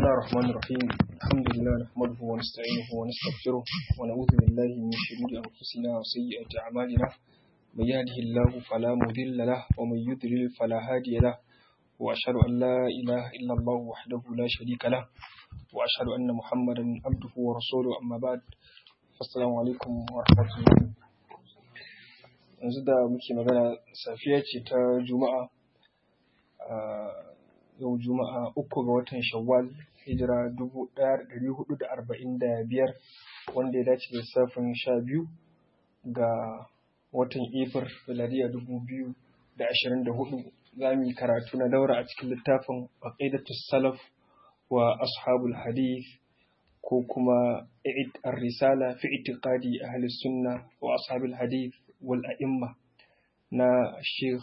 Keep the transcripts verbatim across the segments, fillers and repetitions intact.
الله الرحمن الرحيم. الحمد لله نحمده ونستعينه ونستغفره ونعوذ بالله من شرور أنفسنا وسيئات أعمالنا. من يهده الله فلا مضل له ومن يضلل فلا هادي له، وأشهد أن لا إله إلا الله وحده لا شريك له، وأشهد أن محمدا عبده ورسوله. أما بعد، السلام عليكم ورحمة الله. yanzu da muke magana safiya ce ta Juma'a, yau Juma'a uku ga watan Shawwal, hijira dubu ɗaya da ɗari hudu da arba'in da biyar, wanda ya dace da lissafin sha biyu ga watan Efir miladiya dubu biyu da ashirin da hudu. Za mu yi karatu na daura a cikin littafin Aqidatus Salaf wa Ashabul Hadith, ko kuma Ar-Risala fi I'tiqadi Ahli Sunna wa Ashabul Hadith wal A'imma na Sheikh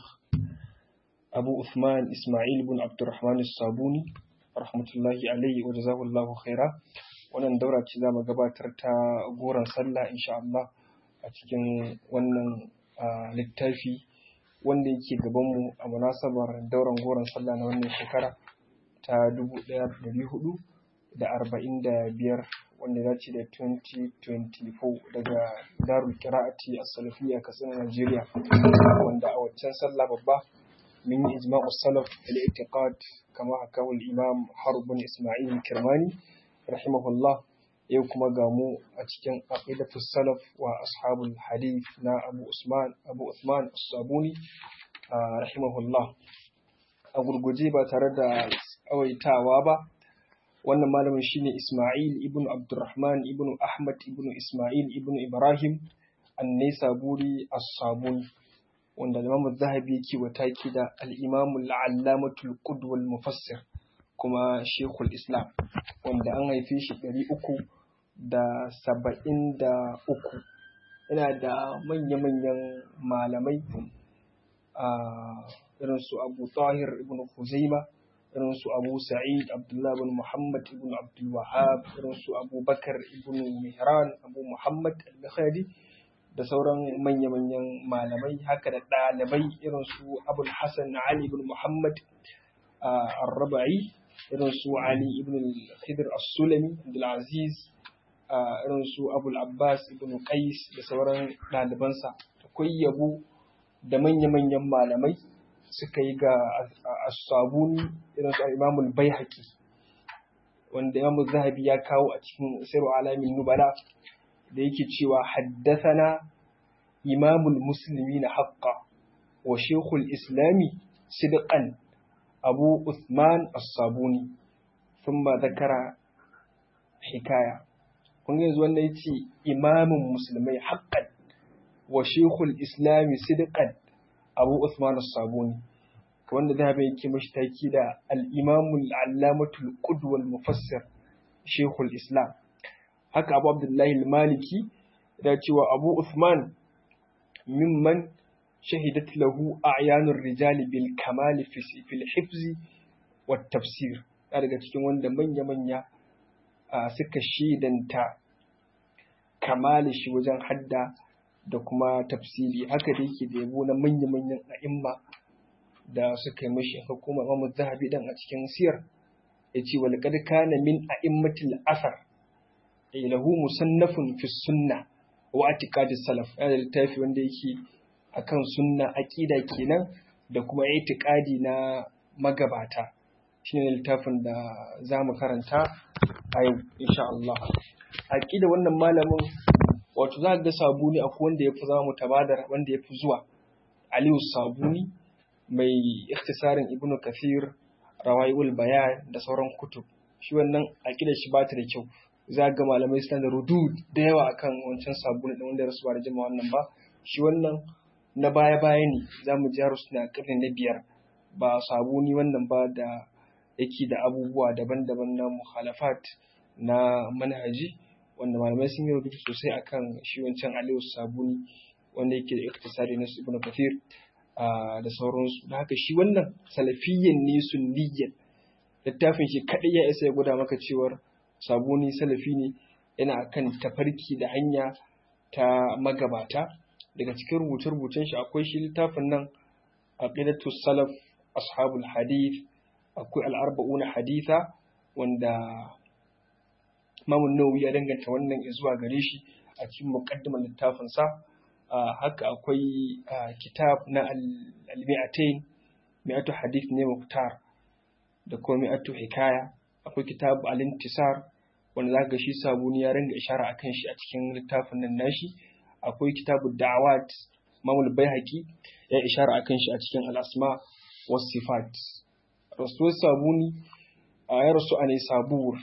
Abu Uthman Ismail bin Abdurrahman As-Sabuni rahmatullahi alaihi wa jazahullahu khaira. Wannan daura ce za mu gabatar ta goron sallah insha Allah a cikin wannan littafi wanda yake gabanmu a munasabar dauran goron sallah na wannan shekara ta dubu ɗaya da ɗari hudu da arba'in da biyar, wanda ya dace da twenty twenty-four, daga Darul Qira'ati As-Salafiyya Katsina, Najeriya, wanda a waccan sallah babba min yi ijma'u salaf al-i'tiqad kama hakahu al-imam Harb bin Isma'il al-Kirmani rahimahullah. Yau kuma ga mu a cikin Aqidatus Salaf wa Ashabul Hadith na Abu Usman Abu Uthman As-Sabuni rahimahullah. A gurguje ba tare da tsawaitawa ba, wannan malamin shine Ismail ibn Abdurrahman ibn Ahmad ibn Ismail ibn Ibrahim An-Naisaburi As-Sabuni, wanda Imam Zahabi yake wataki da al-Imam al-Allamatul Qudwa al-Mufassir, kuma Sheikhul Islam, wanda an haife shi ɗari uku da saba'in da uku. Yana da manya-manyan malamai a irin su Abu Tahir ibn Khuzaima, irin su Abu Sa'id Abdullah ibn Muhammad ibn Abdul Wahhab, irin su Abu Bakar ibn Mihran, Abu Muhammad al-Bukhari, da sauran manya-manyan malamai. Haka da ɗalibai irin su Abul Hasan Ali ibn Muhammad ar-Rabai, irin su Ali ibn Khidr as-Sulami Abdul Aziz, irin su Abul Abbas ibn Qais da sauran ɗalibansa. Akwai yabo da manya-manyan malamai suka yi ga As-Sabuni, irin su Imam al-Baihaqi, wanda Imam Zahabi ya kawo a cikin Sirru Alamin Nubala, da yake cewa haddathana Imamul Muslimina haqqan wa Sheikhul Islami sidqan Abu Uthman As-Sabuni, thumma dhakara hikaya. Kun ga yanzu wannan yace imamin musulmai haqqan wa Sheikhul Islami sidqan Abu Uthman As-Sabuni, wanda Zahabi yake mashi taki da al-Imamul Allamatul Qudwa al-Mufassir Sheikhul Islam. Haka Abu Abdullahi al-Maliki da cewa Abu Uthman mimman shahidat lahu a'yanur rijali bil kamal fi fil hifzi wat tafsir, daga cikin wanda manya-manya suka shidanta kamali shi wajen hadda da kuma tafsiri. Haka da yake da yabo na manya-manyan a'imma da suka yi mashi hukumar Imam Zahabi dan a cikin siyar, yace wal qad kana min a'immatil asar lahu musannafun fi sunna wa i'tiqadis salaf. Yana littafi wanda yake akan sunna, aqida kenan, da kuma i'tiqadi na magabata. Shine littafin da zamu karanta a yau insha Allah. Aqida wannan malamin, wato za ga Sabuni akwai wanda yafi zama mutabadar, wanda yafi zuwa Aliyu Sabuni mai ikhtisarin Ibn Kathir, Rawaiul Bayan da sauran kutub. Shi wannan aqidar shi ba ta da kyau. Za ga malamai suna da rudud da yawa akan wancan Sabuni da wanda rasu ba da jima wannan ba. Shi wannan na baya-baya ne, za mu ji suna ƙarni na biyar, ba Sabuni wannan ba da yake da abubuwa daban-daban na muhalafat na manhaji, wanda malamai sun yi rubutu sosai akan shi wancan Aliyu Sabuni wanda yake da iktisari na Ibn Kathir da sauransu. Da haka shi wannan salafiyyan ne sunniyyan. Littafin shi kaɗai ya isa ya gwada maka cewar Sabuni salafi ne, yana akan tafarki da hanya ta magabata. Daga cikin rubuce-rubucen shi akwai shi littafin nan Aqidatus Salaf Ashabul Hadith, akwai al-Arba'una Haditha, wanda Imam Nawawi ya danganta wannan zuwa gare shi a cikin muqaddimar littafin sa. Haka akwai kitab na al-mi'atain mi'atu hadith ne muktar da kuma mi'atu hikaya. Akwai kitab al-intisar wanda zaka ga shi Sabuni ya ranga ishara akan shi a cikin littafin nan nashi. Akwai kitabud da'awat Imam al-Baihaqi ya ishara akan shi a cikin al-asma was sifat. Rasul Sabuni ya rasu a Naysabur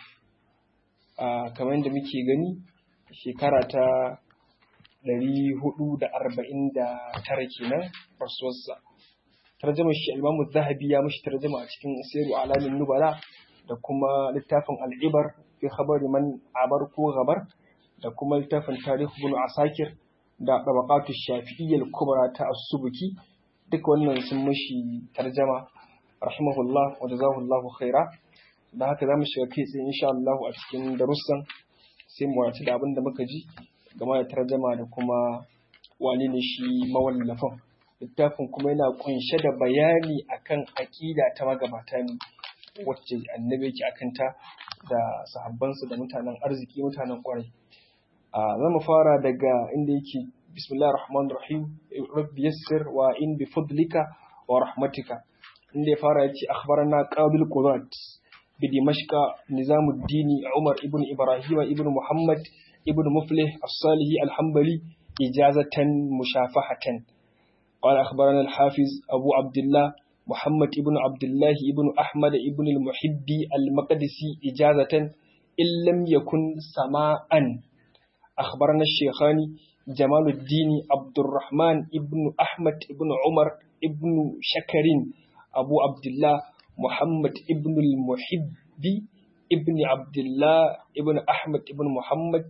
kamar yadda muke gani shekara ta ɗari hudu da arba'in da tara kenan rasuwarsa. Tarjamar shi Imam Zahabi ya mishi tarjama a cikin Siru Alamin Nubala da kuma littafin Al-Ibar fi khabari man abar ko gabar da kuma littafin Tarikh Ibn Asakir da Tabaqatu Shafi'iyya al-Kubra ta As-Subki. Duk wannan sun mishi tarjama rahimahullah wa jazahullahu khaira. Da haka zamu shiga kai tsaye insha Allah a cikin darussan sai mu wace da abin da muka ji game da tarjama da kuma wani ne shi mawallafin. Littafin kuma yana kunshe da bayani akan aqida ta magabata ne wacce annabi yake akan ta da sahabbansa da mutanen arziki mutanen kwarai. a zamu fara daga inda yake bismillahir rahmanir rahim rabbi yassir wa in bi fadlika wa rahmatika. Inda ya fara yace akhbarana qabil qudat bi dimashqa nizamuddin umar ibn ibrahim ibn muhammad ibn muflih as-salihi al-hanbali ijazatan mushafahatan. قال أخبرنا الحافظ أبو عبد الله محمد ابن عبد الله ابن أحمد ابن المحبي المقدسي إجازة إن لم يكن سماء. أخبرنا الشيخان جمال الدين عبد الرحمن ابن أحمد ابن عمر ابن شكرين أبو عبد الله محمد ابن المحبي ابن عبد الله ابن أحمد ابن محمد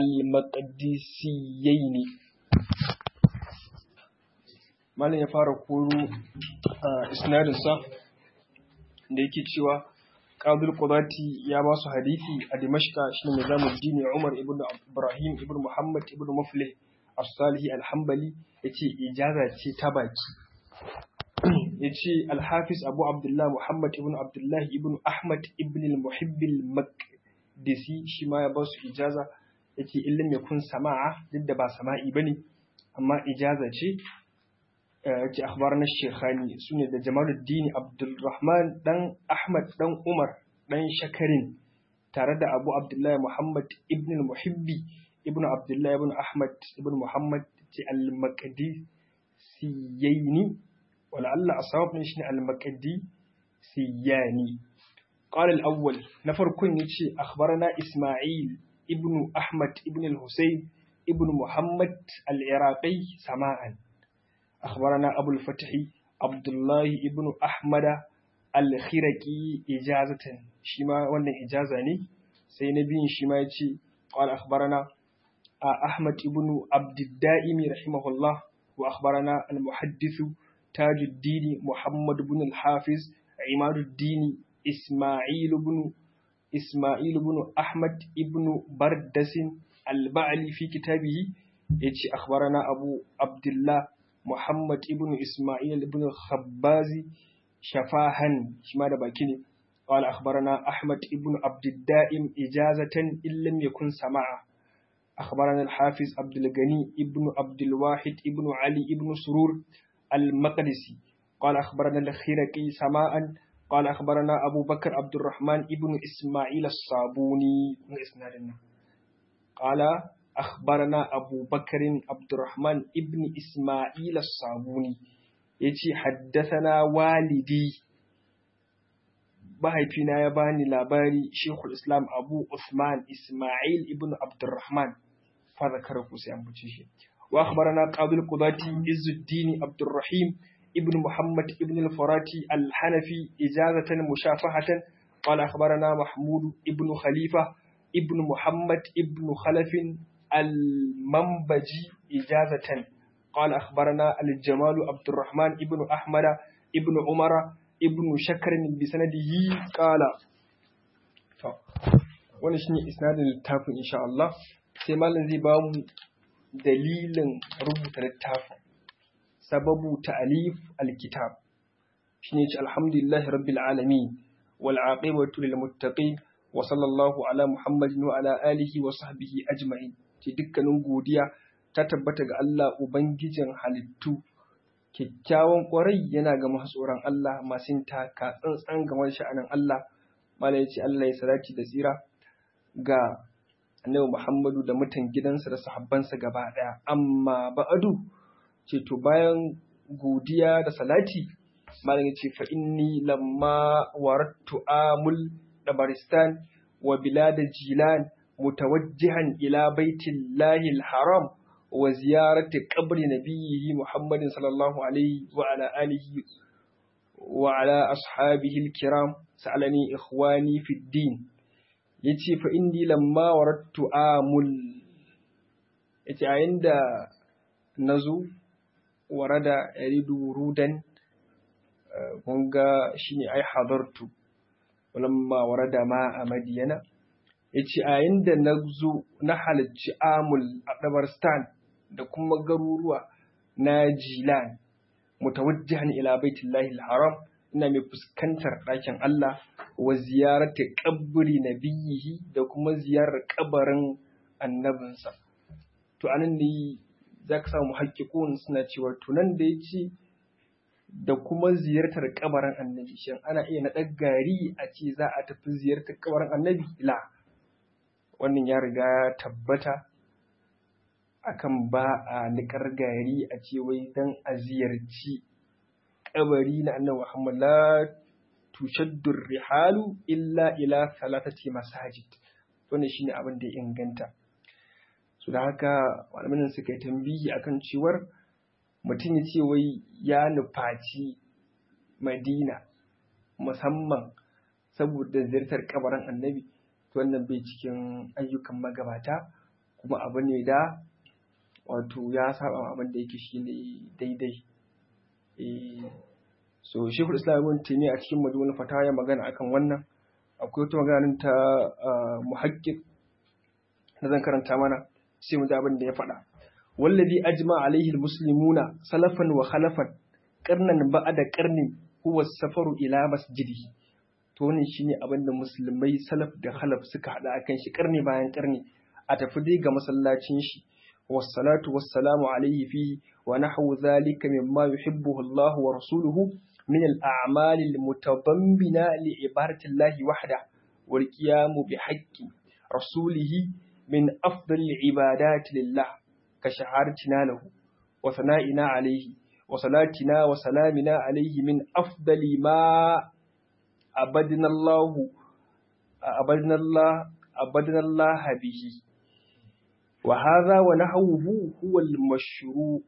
المقدسيين. Malam ya fara koro isnadinsa da yake cewa Qabil Qudati ya ba su hadisi a Dimashqa shine Nizamuddin Umar ibn Ibrahim ibn Muhammad ibn Muflih as-Salihi al-Hanbali yace ijaza ce ta baki. Yace al-Hafiz Abu Abdullah Muhammad ibn Abdullah ibn Ahmad ibn al-Muhibb al-Maqdisi shi ma ya ba su ijaza yace illam yakun sama'a duk da ba sama'i bane amma ijaza ce. Yace akhbarana Sheikhani sune da Jamaluddin Abdulrahman dan Ahmad dan Umar dan Shakarin tare da Abu Abdullah Muhammad ibn al-Muhibbi ibn Abdullah ibn Ahmad ibn Muhammad ce al-Maqdisiyaini wala Allah asawab ne shine al-Maqdisiyani. قال الأول نفر كن يتشي أخبرنا إسماعيل ابن أحمد ابن الحسين ابن محمد العراقي سماعا. أخبرنا أبو الفتح عبد الله ابن أحمد الخرقي إجازة شما وانا إجازة ني سينبين شما يتشي. قال أخبرنا أحمد ابن عبد الدائم رحمه الله. وأخبرنا المحدث تاج الدين محمد بن الحافظ عماد الدين إسماعيل بن إسماعيل بن أحمد ابن بردس البعلي في كتابه يتشي. أخبرنا أبو عبد الله محمد ابن إسماعيل ابن الخبازي شفاهن شمال باكيني. قال أخبرنا أحمد ابن عبد الدائم إجازة إن لم يكن سماعا. أخبرنا الحافظ عبد الغني ابن عبد الواحد ابن علي ابن سرور المقدسي. قال أخبرنا الخرقي سماعا. قال أخبرنا أبو بكر عبد الرحمن ابن إسماعيل الصابوني من إسنادنا. قال أخبرنا أبو بكر عبد الرحمن ابن إسماعيل الصابوني يتي حدثنا والدي بهيفينا يباني لاباري شيخ الإسلام أبو عثمان إسماعيل ابن عبد الرحمن فذكره سيامبتشي. وأخبرنا قاضي القضاة عز الدين عبد الرحيم ابن محمد ابن الفراتي الحنفي إجازة مشافهة. قال أخبرنا محمود ابن خليفة ابن محمد ابن خلف المنبجي إجازة. قال أخبرنا الجمال عبد الرحمن ابن أحمد ابن عمر ابن شكر بسنده قال. ونشني إسناد التافن إن شاء الله. سيمال زي بام دليل ربط التافن سبب تأليف الكتاب شنيش الحمد لله رب العالمين والعاقبة للمتقين wa sallallahu ala Muhammadin wa ala alihi wa sahbihi ajma'in. Ce dukkanin godiya ta tabbata ga Allah ubangijin halittu, kyakkyawan ƙwarai yana ga masu tsoron Allah masu taka tsantsan game da sha'anin Allah. Mala ya ce Allah ya salati da tsira ga Annabi Muhammadu da mutan gidansa da sahabbansa gaba ɗaya. Amma ba'adu ce to bayan godiya da salati, malam ya ce fa inni lamma warattu amul dabaristan wa bilad jilan mutawajjihan ila baitillahi alharam wa ziyarati qabri nabiyhi Muhammadin sallallahu alaihi wa ala alihi wa ala ashabihi alkiram sa'alani ikhwani fi din. Yace fa inni lamma warattu amul, yace a inda nazo warada yaridu rudan, kun ga shine ai hadartu walamma warada ma a madiyana. Yace a inda nazo na halarci amul a dabarstan da kuma garuruwa na jilan mutawajjihan ila baitillahi alharam, ina mai fuskantar ɗakin Allah wa ziyarata kabri nabiyhi da kuma ziyarar kabarin annabinsa. To anan ne za ka samu haƙiƙun suna cewa tunan da ya ce da kuma ziyartar kabarin annabi, shin ana iya naɗa gari a ce za a tafi ziyartar kabarin annabi? La, wannan ya riga ya tabbata akan ba a niƙar gari a ce wai dan a ziyarci kabari na annabi Muhammad. La tushaddu rihalu illa ila salatati masajid. Wannan shine abin da ya inganta. So da haka malamin suka yi tambihi akan cewar mutum ya ce wai ya nufaci Madina musamman saboda ziyartar kabarin annabi, to wannan bai cikin ayyukan magabata, kuma abu ne da wato ya saba abin da yake shine daidai. Eh, so Sheikhul Islam Ibn Taymiyyah a cikin Majmu'ul Fatawa ya magana akan wannan. Akwai wata magana ta muhaqqiq da zan karanta mana sai mu ji abin da ya faɗa. Wallazi ajma alaihi almuslimuna salafan wa khalafan qarnan ba'da qarnin huwa safaru ila masjidihi. To wannan shine abin da musulmai salaf da khalaf suka hada akan shi karni bayan karni, a tafi dai ga masallacin shi. Wassalatu wassalamu alaihi fihi wa nahwu dhalika mimma yuhibbuhu Allah wa rasuluhu min al-a'mal al-mutadammina li ibadati Allah wahda wal qiyam bi haqqi rasulihi min afdal al-ibadat lillah ka shahadatina lahu wa sana'ina alaihi wa salatina wa salamina alaihi min afdali ma abadna Allah abadna Allah abadna Allah bihi. وهذا ونحوه هو المشروع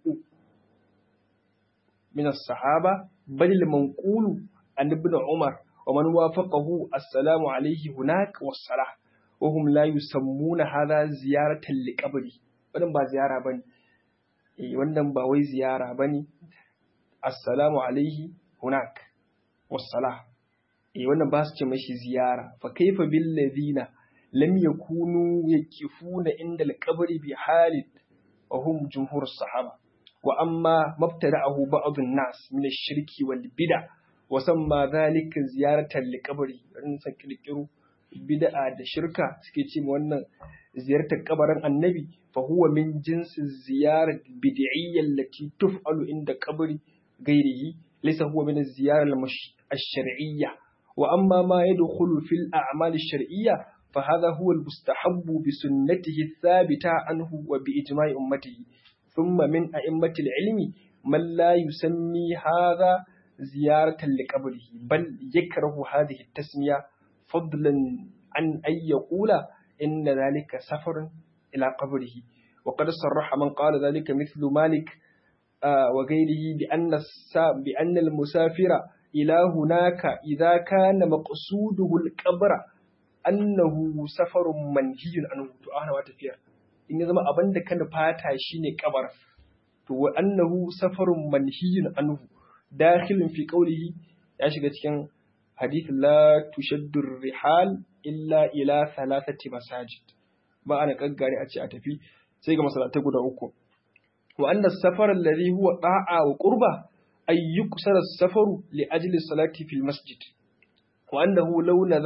من الصحابة بل المنقول عن ابن عمر ومن وافقه السلام عليه هناك والصلاة، وهم لا يسمون هذا زيارة لقبره. wannan ba ziyara bane, eh wannan ba wai ziyara bane. Assalamu alaihi hunak wassalah, eh wannan ba su ce mashi ziyara. Fa kaifa bil ladina lam yakunu yakifuna inda al-qabri bi halin wa hum jumhur as-sahaba. Wa amma mabtada'ahu ba'd an-nas min ash-shirki wal bid'a wa samma dhalika ziyaratan li-qabri, wannan san kirkiru bid'a da shirka suke ce wannan ziyartar kabarin annabi. Fa huwa min jinsi ziyarat bid'iyya allati tuf'alu inda qabri ghairihi, laysa huwa min az-ziyara ash-shar'iyya. Wa amma ma yadkhulu fil a'mal ash-shar'iyya فهذا هو المستحب بسنته الثابتة عنه وبإجماع أمته. ثم من أئمة العلم من لا يسمي هذا زيارة لقبره بل يكره هذه التسمية فضلا عن أن يقول إن ذلك سفر إلى قبره. وقد صرح من قال ذلك مثل مالك آه وغيره بأن, بأن المسافر إلى هناك إذا كان مقصوده القبر annahu safarun manhiyun anhu. To ana wata tafiyar in ya zama abin da ka nufata shine kabar, to wa annahu safarun manhiyun anhu dakhilun fi qawlihi, ya shiga cikin hadith la tushaddu rihal illa ila thalathati masajid. Ba ana kaggare a ce a tafi sai ga masallatai guda uku. Wa anna as-safar alladhi huwa ta'a wa qurba ay yuksara as-safaru li ajli salati fil masjid. wa annahu law nazara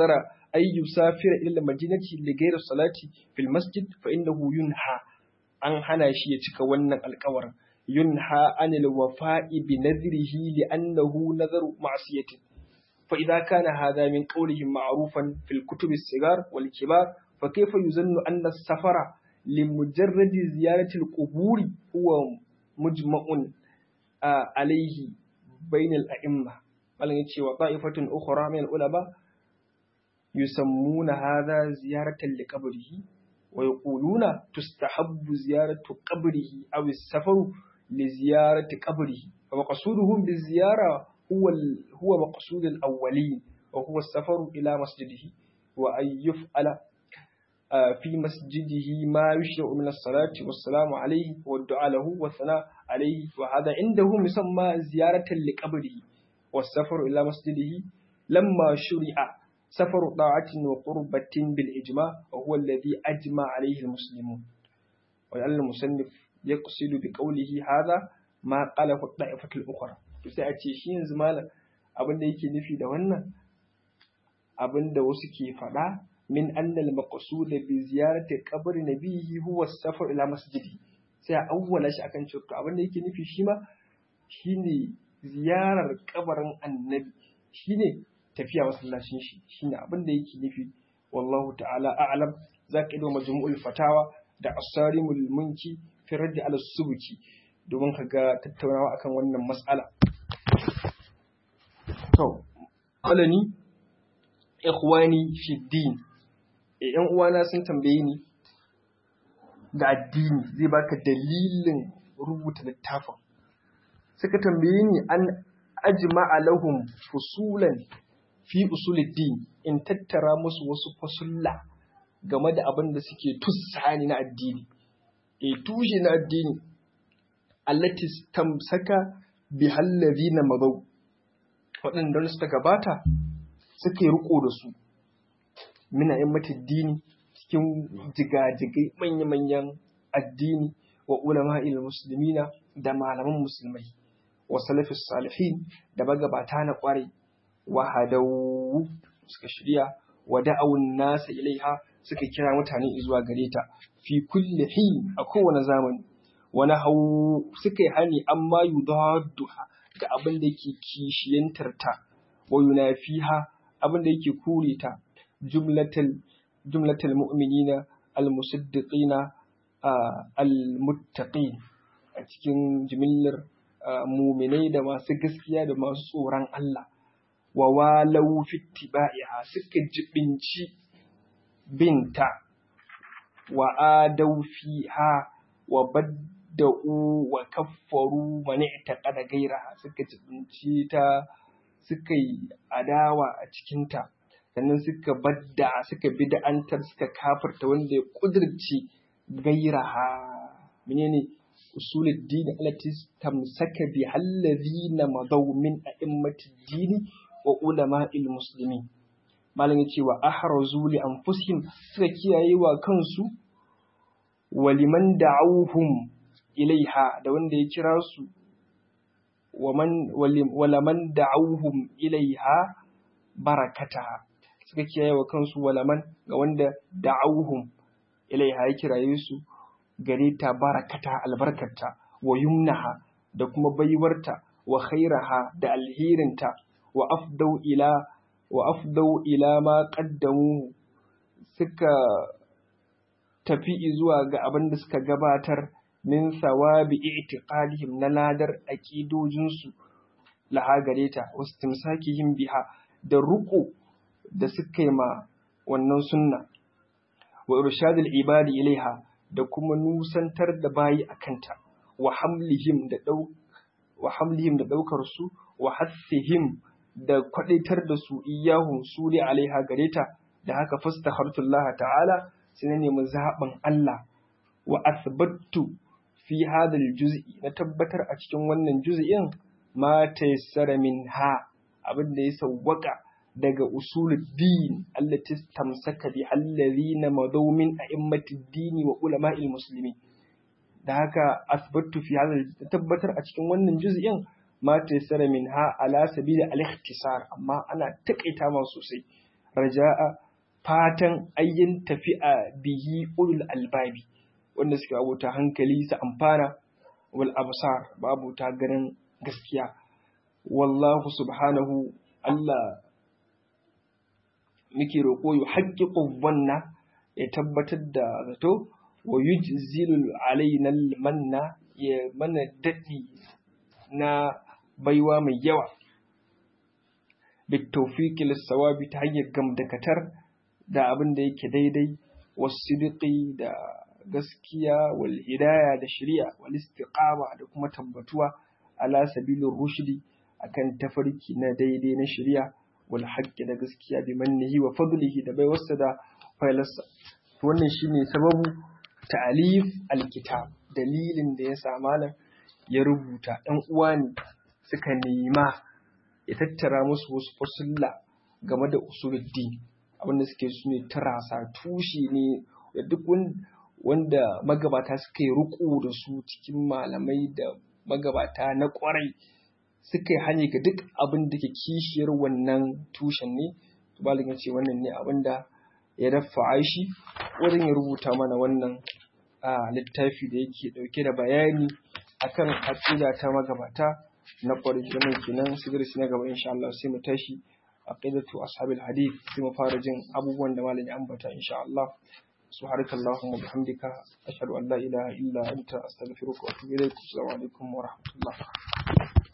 ay yusafira ila madinati li ghayri salati fil masjid fa innahu yunha, an hana shi ya cika wannan alƙawarin. Yunha anil wafa'i bi nadrihi li annahu nadharu ma'siyatin. fa idza kana hadha min qawlihim ma'rufan fil kutub as-sigar wal kibar fa kayfa yuzannu anna as-safara li mujarradi ziyarati al-quburi huwa mujma'un alayhi bayna al-a'imma. malan yace wa ta'ifatun ukhra min al-ulama yusammuna hadha ziyaratan li qabrihi wa yaquluna tustahabbu ziyaratu qabrihi aw as-safaru li ziyarati qabrihi fa maqsuduhum bi ziyara huwa huwa maqsud al-awwalin wa huwa as-safaru ila masjidihi wa ay yuf'ala fi masjidihi ma yushra'u min as-salati was-salamu alayhi wa ad-du'a lahu wa thana alayhi wa hadha indahum yusamma ziyaratan li qabrihi was-safaru ila masjidihi lamma shuri'a سفر طاعة وقربة بالإجماع وهو الذي أجمع عليه المسلمون. ولعل المصنف يقصد بقوله هذا ما قاله الطائفة الأخرى. تسأتي شين زمالا أبن يكي نفي دوانا أبن دوسكي فلا من أن المقصود بزيارة قبر نبيه هو السفر إلى مسجده. سيا أول شيء أكن شرط أبن يكي نفي شيما شيني زيارة قبر النبي شيني tafiya masallacin shi shine abin da yake nufi. Wallahu ta'ala a'lam. Zaka ido majmu'ul fatawa da asarimul munki fi raddi ala subuki domin ka ga tattaunawa akan wannan mas'ala. To alani ikhwani fi din, yan uwana sun tambaye ni ga addini, zai baka dalilin rubuta littafin. Suka tambaye ni an ajma'a lahum fusulan fi usuluddin, in tattara musu wasu fasulla game da abin da suke tussani na addini, e tushe na addini, allati tamsaka bi hallazina madaw, waɗanda suka gabata suke riko da su, mina immati addini, cikin jigajigai manya-manyan addini, wa ulama'il muslimina, da malaman musulmai, wa salafis salihin, da magabata na ƙwarai, wahadau suka shirya, wa da'awun nasa ilaiha, suka kira mutane zuwa gare ta, fi kulli hin, a kowane zamani, wa nahaw suka yi hani amma yudadduha, ga abin da yake kishiyantar ta, wa yunafiha, abin da yake kure ta, jumlatal jumlatal mu'minina al-musaddiqina al-muttaqin, a cikin jimillar mu'minai da masu gaskiya da masu tsoron Allah. wa walau fittiba'iha, suka jibinci binta, wa adau fiha, wa badda'u wa kaffaru man i'taqada ghayraha, suka jibinci ta, suka yi adawa a cikin ta, sannan suka badda, suka bid'antar, suka kafirta wanda ya kudirce ghayraha. menene usulul din allati tamsaka bi allazina madaw min a'immatid din wa ulama'il muslimin. malam yace wa ahrazu li anfusihim, suka kiyaye wa kansu, wa liman da'awhum ilaiha, da wanda ya kira su, wa man wa laman da'awhum ilaiha barakataha, suka kiyaye wa kansu, wa laman, ga wanda da'awhum ilaiha ya kiraye su gare ta, barakata, albarkarta, wa yumnaha, da kuma baiwarta, wa khairaha, da alherinta, wa afdau ila wa afdau ila ma qaddamu, suka tafi zuwa ga abin da suka gabatar, min sawabi i'tiqadihim, na ladar aqidojinsu, laha gareta, wastimsakihim biha, da ruku da suka yi ma wannan sunna, wa irshadul ibadi ilaiha, da kuma nusantar da bayi akanta, wa hamlihim da dau wa hamlihim da daukar su, wa hassihim, da kwadaitar da su, iyahum su ne alaiha gareta. Da haka fastakhartullah ta'ala, sai na nemi zaɓin Allah, wa asbattu fi hadal juz'i, na tabbatar a cikin wannan juz'in, ma tayassara minha, abin da ya sawwaka daga usulul din allati tamsaka bi allazina madaw min a'immatid din wa ulama'il muslimin. da haka asbattu fi hadal, tabbatar a cikin wannan juz'in, ma tayassara minha ala sabili al-ikhtisar, amma ana takaita ma sosai, raja'a fatan ayyin tafi'a bihi ulul albabi wanda suke abota hankali su amfana wal absar babu ta ganin gaskiya. Wallahu subhanahu Allah muke roƙo yu haqqiqu wanna ya tabbatar da zato wa yujzilu alaina manna ya mana dadi na baiwa mai yawa bitawfiqi lis-sawabi ta hanyar gamdakatar da abin da yake daidai wasidqi da gaskiya wal hidaya da shari'a wal istiqama da kuma tabbatuwa ala sabilir rushdi akan tafarki na daidai na shari'a wal haqqi da gaskiya bi mannihi wa fadlihi da baiwarsa da failarsa. To wannan shine sababu ta'alif alkitab, dalilin da ya sa malam ya rubuta. ɗan uwa ne suka nema ya tattara musu wasu fasulla game da usuluddin abinda suke su ne tarasa tushe ne da duk wanda magabata suka yi riko da su cikin malamai da magabata na kwarai suka yi hanyar ga duk abin da ke kishiyar wannan tushen ne. Malam ya ce wannan ne abin da ya dafa aishi wajen ya rubuta mana wannan a littafi da yake dauke da bayani akan aqida ta magabata na kwarai. Wannan kenan sigarsi na gaba insha Allah sai mu tashi aqidatu ashabil hadith sai mu fara jin abubuwan da malam ya ambata insha Allah. سبحانك اللهم وبحمدك أشهد أن لا إله إلا أنت أستغفرك وأتوب إليك. السلام عليكم ورحمة الله.